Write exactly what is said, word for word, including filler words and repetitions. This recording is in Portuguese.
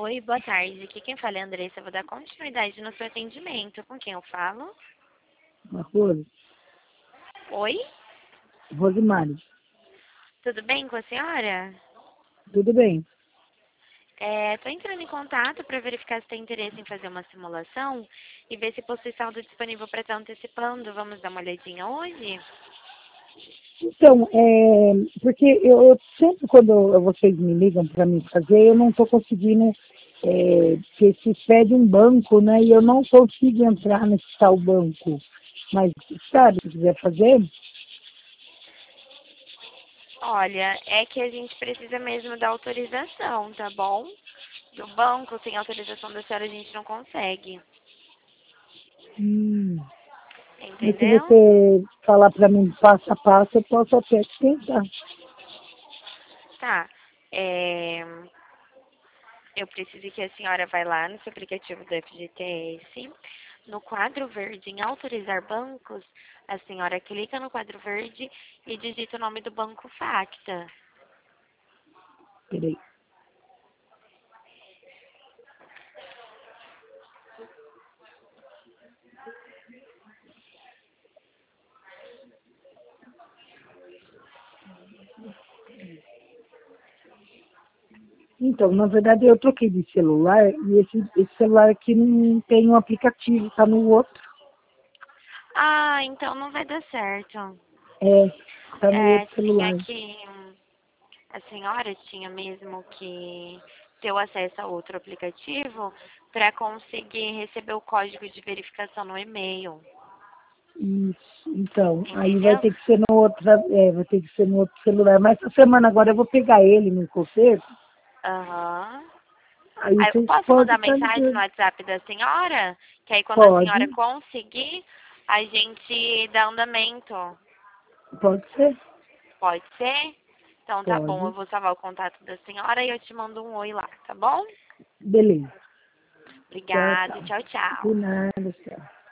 Oi, boa tarde. Aqui quem fala é a Andressa. Eu vou dar continuidade no seu atendimento. Com quem eu falo? Rose, Oi? Rosemary, Tudo bem com a senhora? tudo bem? Estou entrando em contato para verificar se tem interesse em fazer uma simulação e ver se possui saldo disponível para estar antecipando. Vamos dar uma olhadinha hoje? Então, é, porque eu, eu sempre quando vocês me ligam para me fazer, eu não estou conseguindo, é, porque se pede um banco, né, e eu não consigo entrar nesse tal banco. Mas, sabe, se quiser fazer, Olha, é que a gente precisa mesmo da autorização, tá bom? Do banco, sem autorização da senhora, a gente não consegue. hum, mas se Entendeu? você falar para mim passo a passo, eu posso até tentar. Tá. É, Eu preciso que a senhora vá lá no seu aplicativo do F G T S, no quadro verde em autorizar bancos, a senhora clica no quadro verde e digita o nome do banco Facta. Peraí. Então, na verdade, eu troquei de celular e esse, esse celular aqui não tem um aplicativo, tá no outro. Ah, então não vai dar certo. É, tá no É, outro tinha celular. que. A senhora tinha mesmo que ter o acesso a outro aplicativo para conseguir receber o código de verificação no e-mail. Isso. Então, aí vai Entendeu? ter que ser no outro, é, vai ter que ser no outro celular. Mas essa semana agora eu vou pegar ele no concerto. Aham. Aí Aí, eu vocês posso mandar podem estar mensagem no ligando. WhatsApp da senhora? Que aí quando a senhora Pode, conseguir, a gente dá andamento. pode ser, Pode ser? Então tá bom, eu pode. vou salvar o contato da senhora e eu te mando um oi lá, tá bom? Beleza. Tchau, Obrigada, tchau. tchau, tchau. De nada, tchau.